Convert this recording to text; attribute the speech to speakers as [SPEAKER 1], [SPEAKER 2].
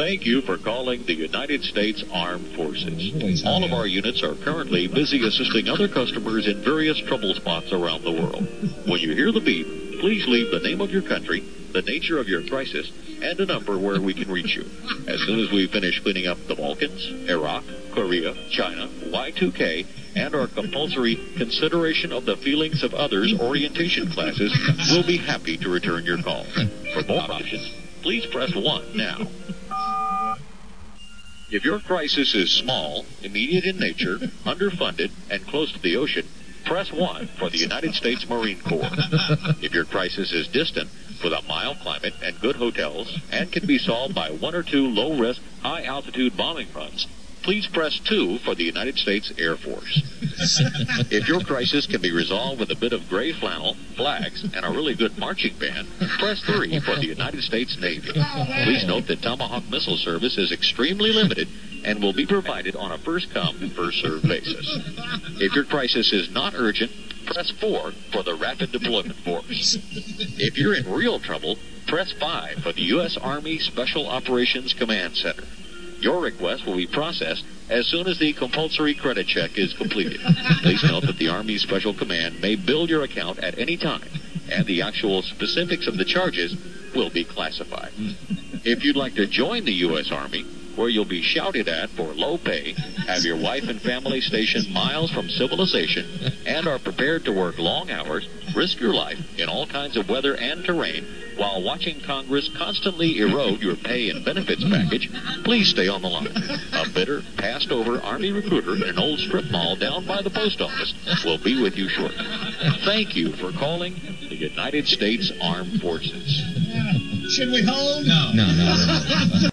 [SPEAKER 1] Thank you for calling the United States Armed Forces. All of our units are currently busy assisting other customers in various trouble spots around the world. When you hear the beep, please leave the name of your country, the nature of your crisis, and a number where we can reach you. As soon as we finish cleaning up the Balkans, Iraq, Korea, China, Y2K, and our compulsory consideration of the feelings of others orientation classes, we'll be happy to return your call. For more options, please press 1 now. If your crisis is small, immediate in nature, underfunded, and close to the ocean, press 1 for the United States Marine Corps. If your crisis is distant, with a mild climate and good hotels, and can be solved by 1 or 2 low-risk, high-altitude bombing runs, please press 2 for the United States Air Force. If your crisis can be resolved with a bit of gray flannel, flags, and a really good marching band, press 3 for the United States Navy. Please note that Tomahawk missile service is extremely limited and will be provided on a first-come, first-served basis. If your crisis is not urgent, press 4 for the Rapid Deployment Force. If you're in real trouble, press 5 for the U.S. Army Special Operations Command Center. Your request will be processed as soon as the compulsory credit check is completed. Please note that the Army Special Command may bill your account at any time, and the actual specifics of the charges will be classified. If you'd like to join the U.S. Army, where you'll be shouted at for low pay, have your wife and family stationed miles from civilization, and are prepared to work long hours, risk your life in all kinds of weather and terrain, while watching Congress constantly erode your pay and benefits package, please stay on the line. A bitter, passed-over Army recruiter in an old strip mall down by the post office will be with you shortly. Thank you for calling the United States Armed Forces.
[SPEAKER 2] Should we hold?
[SPEAKER 3] No.